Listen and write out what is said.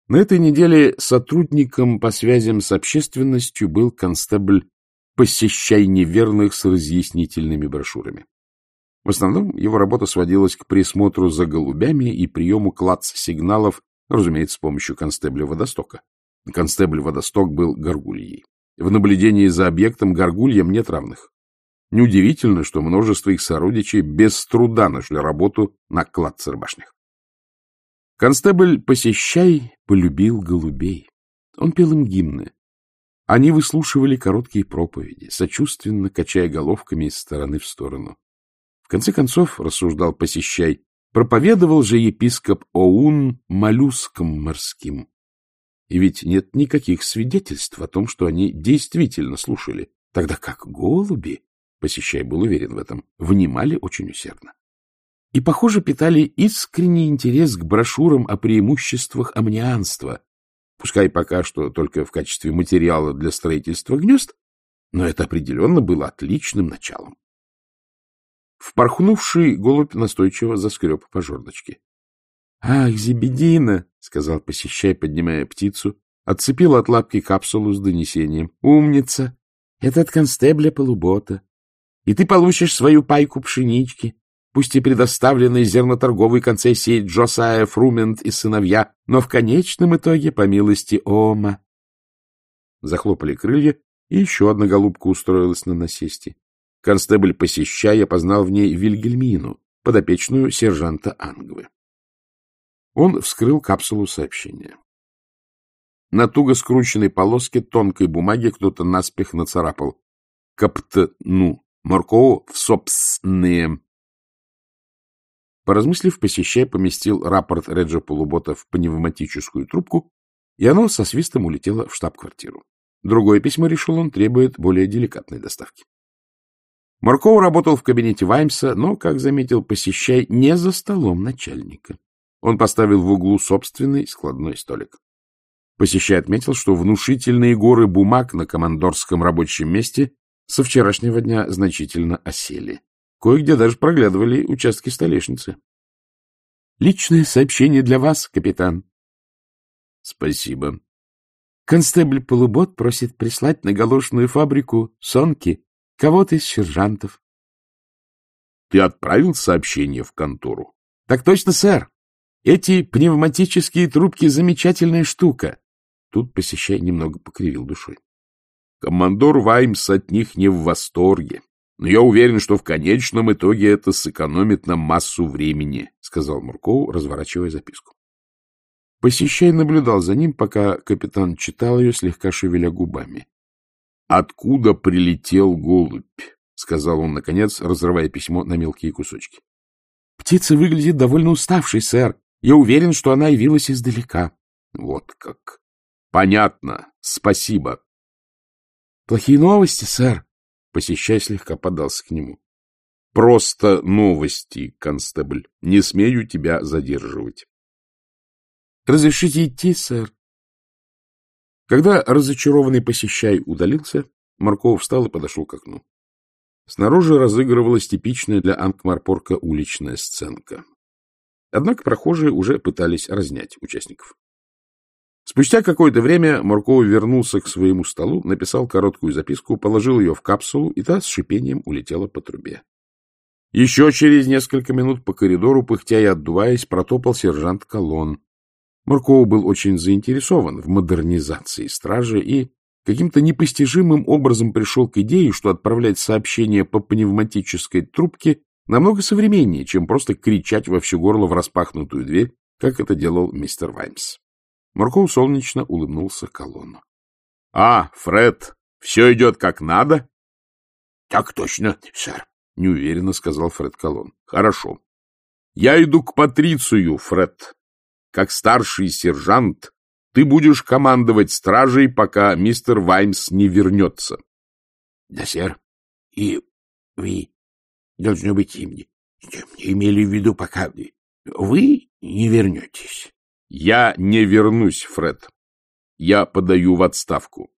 На этой неделе сотрудником по связям с общественностью был констебль «Посещай неверных» с разъяснительными брошюрами. В основном его работа сводилась к присмотру за голубями и приему клац-сигналов, разумеется, с помощью констебля Водостока. Констебль Водосток был горгульей. В наблюдении за объектом горгульям нет равных. Неудивительно, что множество их сородичей без труда нашли работу на клац-рыбашнях. Констебль «Посещай» полюбил голубей. Он пел им гимны. Они выслушивали короткие проповеди, сочувственно качая головками из стороны в сторону. В конце концов, рассуждал «Посещай», проповедовал же епископ Оун моллюскам морским. И ведь нет никаких свидетельств о том, что они действительно слушали, тогда как голуби, Посещай был уверен в этом, внимали очень усердно. И, похоже, питали искренний интерес к брошюрам о преимуществах амнианства, пускай пока что только в качестве материала для строительства гнезд, но это определенно было отличным началом. Впорхнувший голубь настойчиво заскреб по жердочке. — Ах, Зебедина! — сказал Посещай, поднимая птицу, отцепил от лапки капсулу с донесением. — Умница! Это от констебля Полубота. И ты получишь свою пайку пшенички, пусть и предоставленной зерноторговой концессией Джосайя Фрумент и сыновья, но в конечном итоге по милости Ома. Захлопали крылья, и еще одна голубка устроилась на насесте. Констебль Посещай опознал в ней Вильгельмину, подопечную сержанта Ангвы. Он вскрыл капсулу сообщения. На туго скрученной полоске тонкой бумаги кто-то наспех нацарапал «Каптну Моркову в собственные». Поразмыслив, Посещай поместил рапорт Реджа Полубота в пневматическую трубку, и оно со свистом улетело в штаб-квартиру. Другое письмо, решил он, требует более деликатной доставки. Морков работал в кабинете Ваймса, но, как заметил Посещай, не за столом начальника. Он поставил в углу собственный складной столик. Посещай отметил, что внушительные горы бумаг на командорском рабочем месте со вчерашнего дня значительно осели. Кое-где даже проглядывали участки столешницы. — Личное сообщение для вас, капитан. — Спасибо. Констебль Полубот просит прислать на галошную фабрику Сонки кого-то из сержантов. — Ты отправил сообщение в контору? — Так точно, сэр. Эти пневматические трубки — замечательная штука. Тут Посещай немного покривил душой. Командор Ваймс от них не в восторге. Но я уверен, что в конечном итоге это сэкономит нам массу времени, — сказал Мурков, разворачивая записку. Посещай наблюдал за ним, пока капитан читал ее, слегка шевеля губами. — Откуда прилетел голубь? — сказал он, наконец, разрывая письмо на мелкие кусочки. — Птица выглядит довольно уставшей, сэр. Я уверен, что она явилась издалека. — Вот как. — Понятно. Спасибо. — Плохие новости, сэр. Посещай слегка подался к нему. — Просто новости, констебль. Не смею тебя задерживать. — Разрешите идти, сэр? Когда разочарованный Посещай удалился, Морков встал и подошел к окну. Снаружи разыгрывалась типичная для Анкмарпорка уличная сценка. Однако прохожие уже пытались разнять участников. Спустя какое-то время Морков вернулся к своему столу, написал короткую записку, положил ее в капсулу, и та с шипением улетела по трубе. Еще через несколько минут по коридору, пыхтя и отдуваясь, протопал сержант Колон. Морков был очень заинтересован в модернизации стражи и каким-то непостижимым образом пришел к идее, что отправлять сообщения по пневматической трубке намного современнее, чем просто кричать во всё горло в распахнутую дверь, как это делал мистер Ваймс. Морков солнечно улыбнулся Колону. — А, Фред, все идет как надо? — Так точно, сэр, — неуверенно сказал Фред Колон. — Хорошо. Я иду к Патрицию, Фред. Как старший сержант ты будешь командовать стражей, пока мистер Ваймс не вернется. — Да, сэр. И вы, должно быть, имели в виду, пока вы не вернетесь. — Я не вернусь, Фред. Я подаю в отставку.